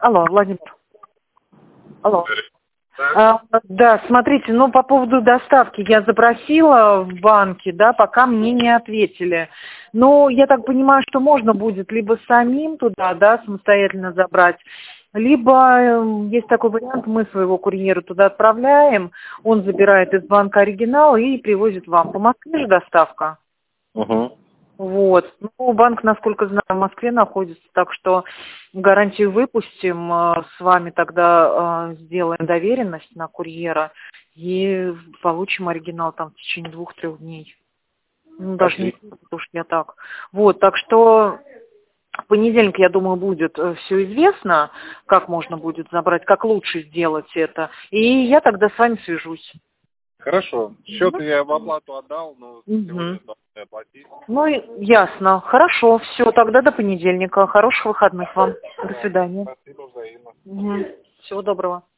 Алло, Владимир. Алло. Да. Да, смотрите, ну по поводу доставки я запросила в банке, да, пока мне не ответили. Но я так понимаю, что можно будет либо самим туда, да, самостоятельно забрать, либо есть такой вариант, мы своего курьера туда отправляем, он забирает из банка оригинал и привозит вам. По Москве же доставка. Угу. Вот. Ну, банк, насколько знаю, в Москве находится, так что гарантию выпустим, с вами тогда сделаем доверенность на курьера и получим оригинал там в течение 2-3 дней. Ну, даже не, потому что я так. Вот, так что в понедельник, я думаю, будет все известно, как можно будет забрать, как лучше сделать это. И я тогда с вами свяжусь. Хорошо. Счет я в оплату отдал, но сегодня Угу. должны оплатить. Ну, ясно. Хорошо. Все, тогда до понедельника. Хороших выходных вам. До свидания. Спасибо взаимно. Угу. Всего доброго.